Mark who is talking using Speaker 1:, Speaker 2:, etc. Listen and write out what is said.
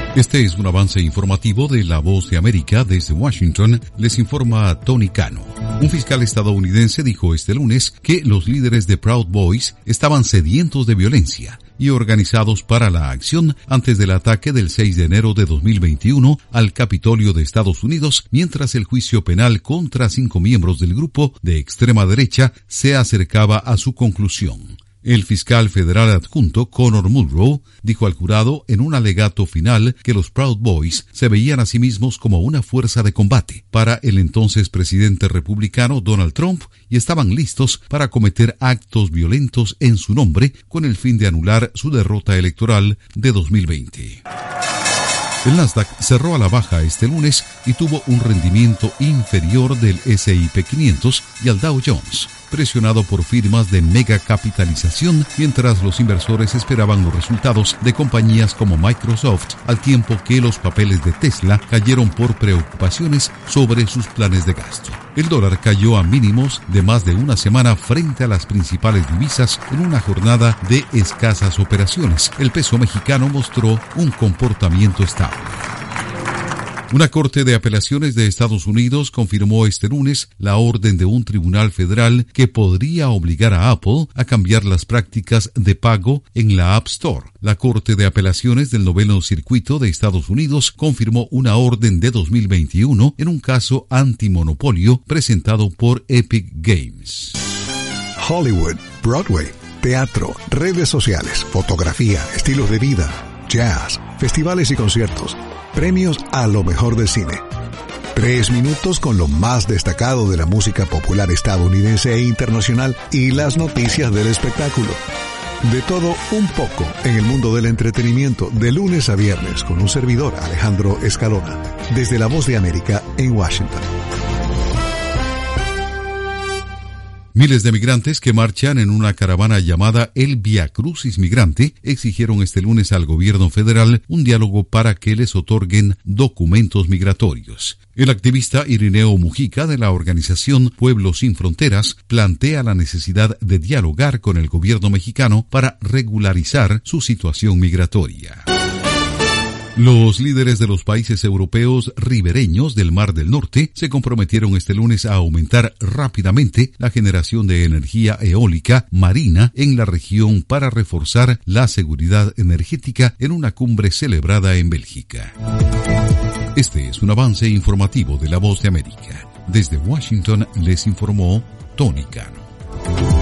Speaker 1: Este es un avance informativo de La Voz de América. Desde Washington les informa Tony Cano. Un fiscal estadounidense dijo este lunes que los líderes de Proud Boys estaban sedientos de violencia y organizados para la acción antes del ataque del 6 de enero de 2021 al Capitolio de Estados Unidos, mientras el juicio penal contra 5 miembros del grupo de extrema derecha se acercaba a su conclusión. El fiscal federal adjunto Conor Mulrow dijo al jurado en un alegato final que los Proud Boys se veían a sí mismos como una fuerza de combate para el entonces presidente republicano Donald Trump y estaban listos para cometer actos violentos en su nombre con el fin de anular su derrota electoral de 2020. El Nasdaq cerró a la baja este lunes y tuvo un rendimiento inferior del S&P 500 y al Dow Jones, presionado por firmas de mega capitalización, mientras los inversores esperaban los resultados de compañías como Microsoft, al tiempo que los papeles de Tesla cayeron por preocupaciones sobre sus planes de gasto. El dólar cayó a mínimos de más de una semana frente a las principales divisas en una jornada de escasas operaciones. El peso mexicano mostró un comportamiento estable. Una corte de apelaciones de Estados Unidos confirmó este lunes la orden de un tribunal federal que podría obligar a Apple a cambiar las prácticas de pago en la App Store. La Corte de Apelaciones del Noveno Circuito de Estados Unidos confirmó una orden de 2021 en un caso antimonopolio presentado por Epic Games.
Speaker 2: Hollywood, Broadway, teatro, redes sociales, fotografía, estilos de vida, jazz, festivales y conciertos. Premios a lo mejor del cine. 3 minutos con lo más destacado de la música popular estadounidense e internacional y las noticias del espectáculo. De todo un poco en el mundo del entretenimiento de lunes a viernes con un servidor, Alejandro Escalona, desde La Voz de América en Washington.
Speaker 1: Miles de migrantes que marchan en una caravana llamada el Via Crucis Migrante exigieron este lunes al gobierno federal un diálogo para que les otorguen documentos migratorios. El activista Irineo Mujica de la organización Pueblos Sin Fronteras plantea la necesidad de dialogar con el gobierno mexicano para regularizar su situación migratoria. Los líderes de los países europeos ribereños del Mar del Norte se comprometieron este lunes a aumentar rápidamente la generación de energía eólica marina en la región para reforzar la seguridad energética en una cumbre celebrada en Bélgica. Este es un avance informativo de La Voz de América. Desde Washington les informó Tony Cano.